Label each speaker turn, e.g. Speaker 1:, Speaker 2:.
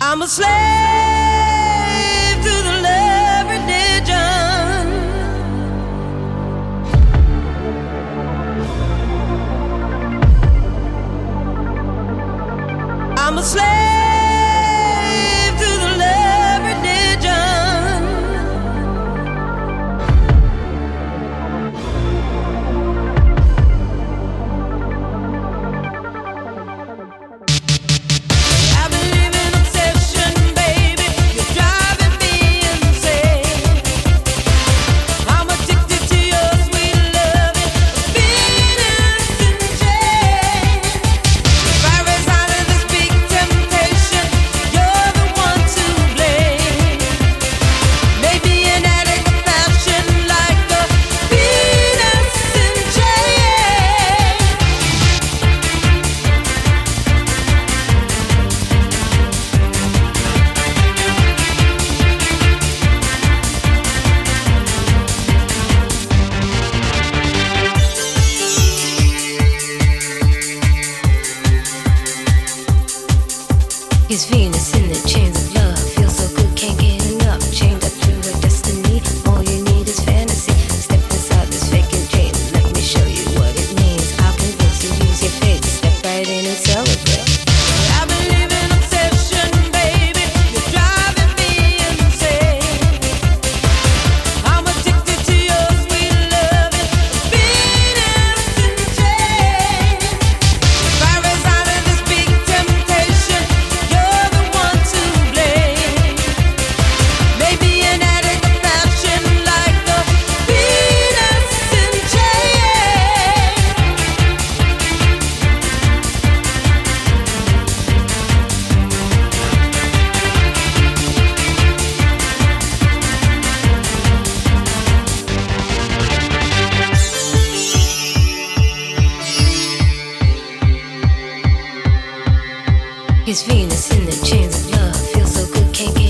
Speaker 1: I'm a slave to the love religion. I'm a slave to the love religion. I believe in obsession, baby. You're driving me insane. I'm addicted to your sweet loving, Venus in chains. If I resign to this big temptation, you're the one to blame. Maybe an addict of passion, like a Venus in chains. Is Venus in the chains of love? Feels so good, can't get enough. Chained up to a destiny. All you need is fantasy. Step inside this vacant chain. Let me show you what it means. I'll convince you, use your faith. Step right in and celebrate. I believe in obsession, baby. You're driving me insane. I'm addicted to your sweet loving, Venus in chains. If I resign to this big temptation, you're the one to blame. Maybe an addict of passion, like a Venus in chains. Is Venus in the chains of love? Feels so good, can't get